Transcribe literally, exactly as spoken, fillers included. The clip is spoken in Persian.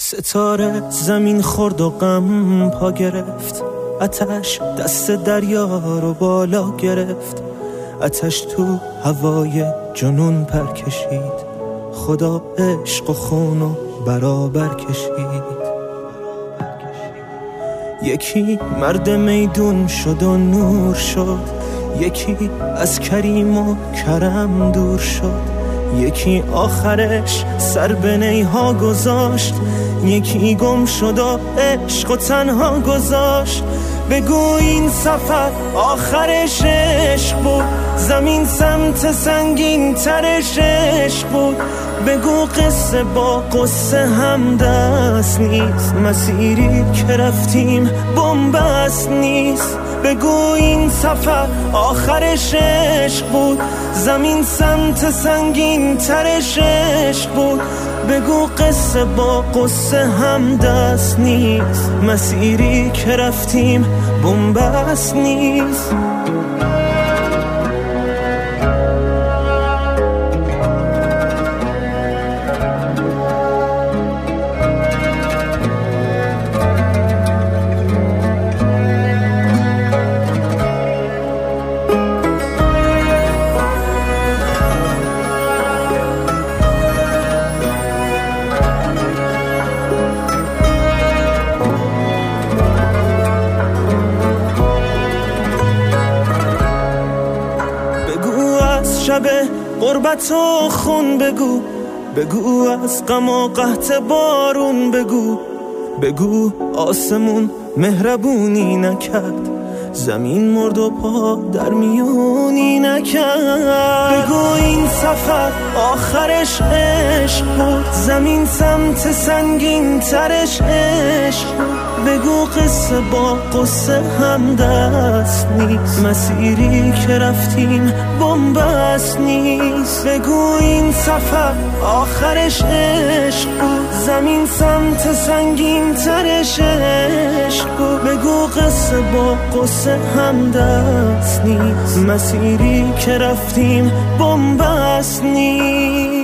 ستاره زمین خورد و غم پا گرفت، آتش دست دریا رو بالا گرفت، آتش تو هوای جنون پر کشید، خدا عشق و خون و برابر کشید. یکی مرد میدون شد و نور شد، یکی از کریم و کرم دور شد، یکی آخرش سر به نیها گذاشت، یکی گم شد و عشق و تنها گذاشت. بگو این سفر آخرش عشق بود، زمین سمت سنگین ترش عشق بود. بگو قصه با قصه هم دست نیست، مسیری که رفتیم بنبست نیست. بگو این سفر آخرش عشق بود، زمین سمت سنگین ترش عشق بود. بگو قصه با قصه هم دست نیست، مسیری که رفتیم بنبست نیست. شب غربت و خون بگو، بگو از غم و قحط بارون بگو، بگو آسمون مهربونی نکرد، زمین مرد و پا در میونی نکرد. بگو این سفر آخرش عشق بود، زمین سمت سنگین ترش عشق بود. بگو قصه با قصه هم دست نیست، مسیری که رفتیم بنبست نیست. بگو این سفر آخرش عشق بود، زمین سمت سنگین ترش عشق بود. بگو قصه با قصه هم دست نیست، مسیری که رفتیم بنبست نیست.